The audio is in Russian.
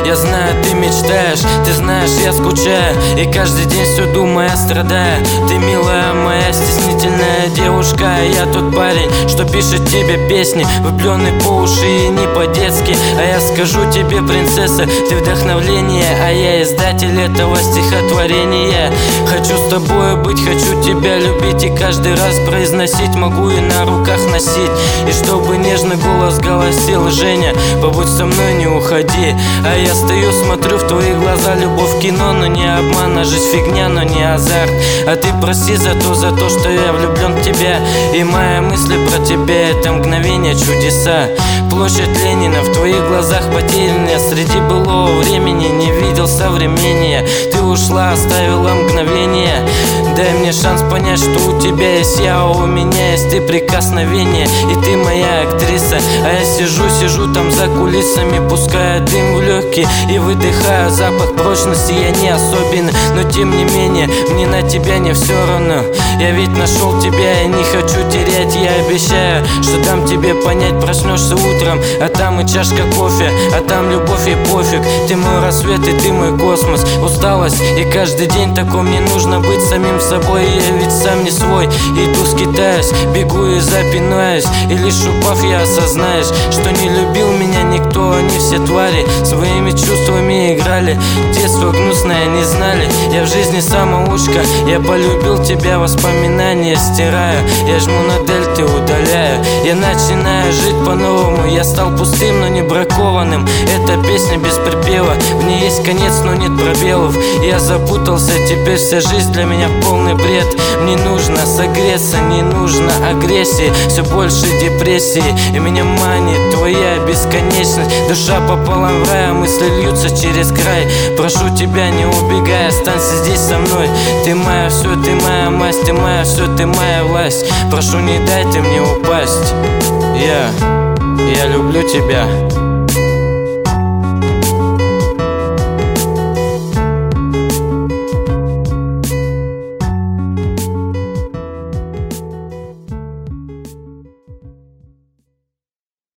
Я знаю, ты мечтаешь, ты знаешь, я скучаю, и каждый день все думаю, страдаю. Ты милая моя, стеснительная девушка, а я тот парень, что пишет тебе песни, влюбленный по уши и не по-детски. А я скажу тебе, принцесса, ты вдохновление, а я издатель этого стихотворения. Хочу с тобой быть, хочу тебя любить, и каждый раз произносить могу и на руках носить. И чтобы нежный голос голосил: Женя, побудь со мной, не уходи. А я стою, смотрю в твои глаза, любовь кино, но не обман, а жизнь фигня, но не азарт. А ты прости за то, что я влюблен в тебя, и мои мысли про тебя — это мгновение чудеса. Площадь Ленина, в твоих глазах потерянная, среди былого времени не видел современнее. Ты ушла, оставила мгновение. Дай мне шанс понять, что у тебя есть я, а у меня есть ты, прикосновение. И ты моя актриса, а я сижу там за кулисами, пуская дым в легкие и выдыхаю запах прочности. Я не особенный, но тем не менее мне на тебя не все равно. Я ведь нашел тебя и не хочу терять. Я обещаю, что дам тебе понять. Проснешься утром, а там и чашка кофе, а там любовь и пофиг. Ты мой рассвет и ты мой космос. Усталость и каждый день такой, мне нужно быть самим собой. Я ведь сам не свой, иду скитаюсь, бегу и запинаюсь. И лишь упав я осознаешь, что не любил меня никто. Они все твари своими чувствами играли, детство гнусное не знали. Я в жизни самоучка, я полюбил тебя, воспоминания стираю. Я жму на дельты, удаляю, я начинаю жить по-новому. Я стал пустым, но не бракованным. Эта песня без припева, в ней есть конец, но нет пробелов. Я запутался, теперь вся жизнь для меня полный бред. Мне нужно согреться, не нужно агрессии, все больше депрессии, и меня манит твоя бесконечность. Душа пополам в рай, а мысли льются через край. Прошу тебя, не убегай, останься здесь со мной. Ты моя все, ты моя масть, ты моя все, ты моя власть. Прошу, не дай ты мне упасть. Я люблю тебя.